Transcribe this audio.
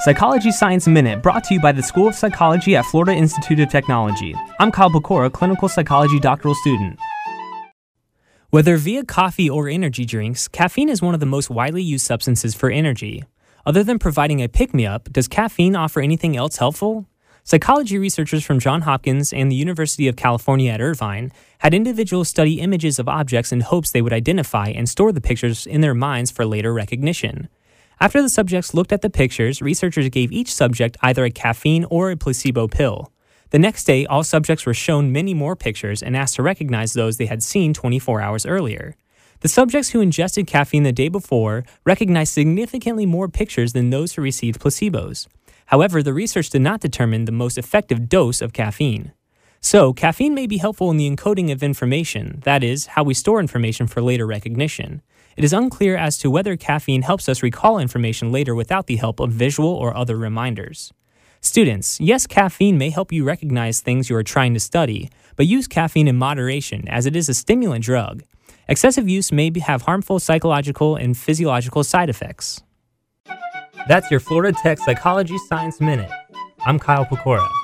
Psychology Science Minute, brought to you by the School of Psychology at Florida Institute of Technology. I'm Kyle Pecora, clinical psychology doctoral student. Whether via coffee or energy drinks, caffeine is one of the most widely used substances for energy. Other than providing a pick-me-up, does caffeine offer anything else helpful? Psychology researchers from Johns Hopkins and the University of California at Irvine had individuals study images of objects in hopes they would identify and store the pictures in their minds for later recognition. After the subjects looked at the pictures, researchers gave each subject either a caffeine or a placebo pill. The next day, all subjects were shown many more pictures and asked to recognize those they had seen 24 hours earlier. The subjects who ingested caffeine the day before recognized significantly more pictures than those who received placebos. However, the research did not determine the most effective dose of caffeine. So, caffeine may be helpful in the encoding of information, that is, how we store information for later recognition. It is unclear as to whether caffeine helps us recall information later without the help of visual or other reminders. Students, yes, caffeine may help you recognize things you are trying to study, but use caffeine in moderation as it is a stimulant drug. Excessive use may have harmful psychological and physiological side effects. That's your Florida Tech Psychology Science Minute. I'm Kyle Pecora.